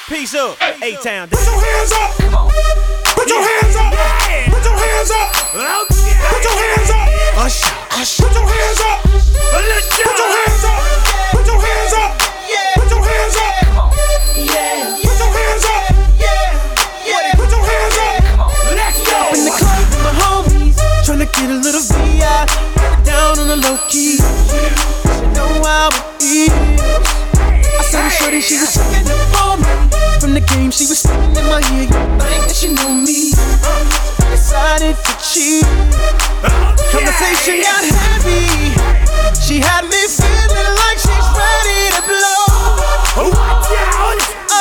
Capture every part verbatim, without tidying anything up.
Peace up, A-Town. Put your hands up. Come on. Put your hands up. Put your hands up. Put your hands up. Usher, usher. Put your hands up. Put your hands up. Put your hands up. Put your hands up. Yeah. Put your hands up. Yeah. Put your hands up. Let's go. In the club with my homies, tryna get a little V I, down on the low key. She know how it is. I saw the shorty, she was checking up on me. From the game, she was spitting in my ear. You think that she know me? I decided to cheat. Conversation got heavy. She had me feeling like she's ready to blow. Watch out.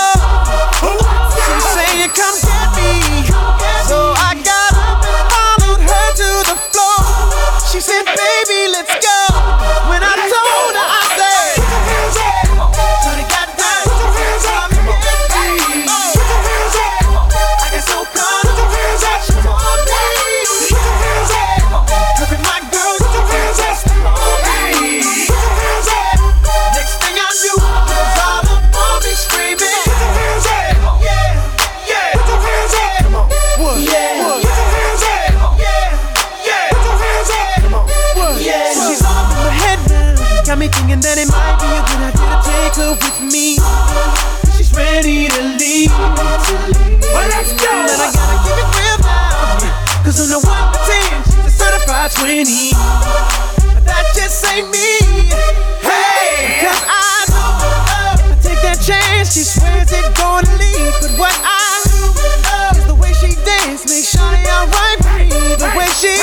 Oh, she was saying, "Come get me." So I got up and followed her to the floor. She said, "Baby, let's go." When I told her, I said, Put your hands up. so they got down. Put your hands up. Come get me. Put your hands up. I got so caught Put your hands up. up on me. Put your hands up. Look at my girl, Put your hands up. on me. Put your hands up. Next thing I knew, was all up on me screaming. Put your hands up. Yeah, yeah, Put your hands up. What? yeah, What? Put your hands up. yeah, yeah. Put your hands up. What? Yeah, so she's all up in my head now. Got me thinking that it might be a good idea to take her with me. She's ready to leave. Well, let's go. But I gotta keep it real now. Cause on the one to ten, she's a certified twenty. But that just ain't me. Hey! Cause I know if I take that chance, she swears it's gonna leave. But what I love is the way she dance. Make sure they alright with me. The way she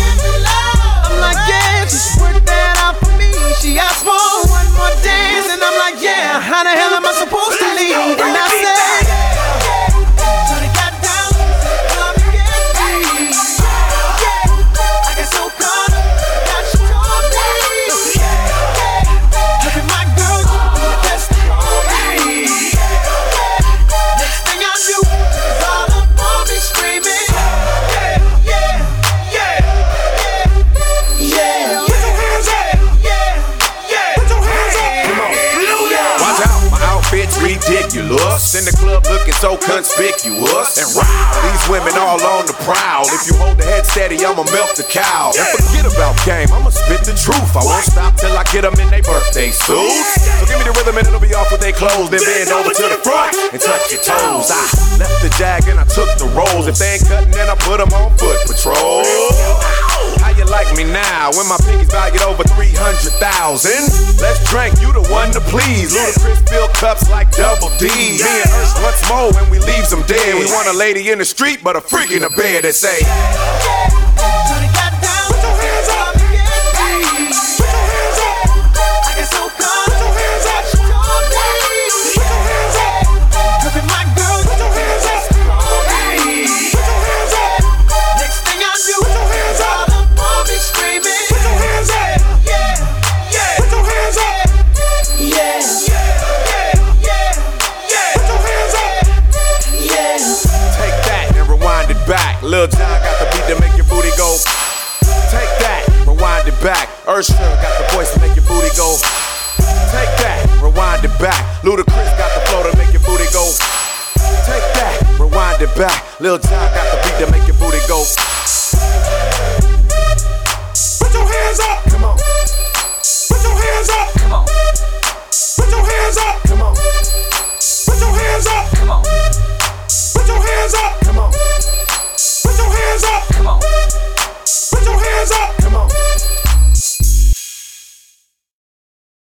I'm like, yeah, just work that out for me. She asked for one more dance, and I'm like, yeah, how the hell am I supposed to leave? And I said, so they got down, come get me. I got so caught up, that she told me. Look at my girl, the best on me. Next thing I knew, was all up on me screaming. Yeah, yeah, yeah, yeah, Put your hands up. yeah, yeah. Put your hands up. Watch out, my outfit's ridiculous. In the club looking so conspicuous. And wow, these women all on the prowl. If you hold the head steady, I'ma milk the cow. And forget about game, I'ma spit the truth. I won't stop till I get them in their birthday suits. So give me the rhythm and it'll be off with their clothes. Then bend over to the front and touch your toes. I left the jag and I took the rolls. If they ain't cutting, then I put them on foot patrol. How you like me now when my pinky's valued over three hundred thousand? Let's drink, you the one to please. Ludacris fill cups like double D. Me and Ursh once more when we leaves them dead. We want a lady in the street, but a freak in the bed that say, So they got down, Put your hands up. come get me. Put your hands up. I got so caught Put your up, hands up. she told me. Put your hands up. Look at my girl, Put your hands up. on me. Put your hands up. Next thing I knew, Put your hands up. all up on me screaming. Put your hands up. Yeah, yeah, Put your hands up. yeah, Yeah. yeah, yeah, Put your hands up. yeah. take that and rewind it back. Lil Jon got the beat to make your booty go. Take that, rewind it back. Ursula got the voice to make your booty go. Take that, rewind it back. Ludacris got the flow to make your booty go. Take that, rewind it back. Lil Jon got the beat to make your booty go. Put your hands up. Come on, Put your hands up. come on, Put your hands up. come on, Put your hands up. come on, Put your hands up. come on, Put your hands up. come on. Put your hands up.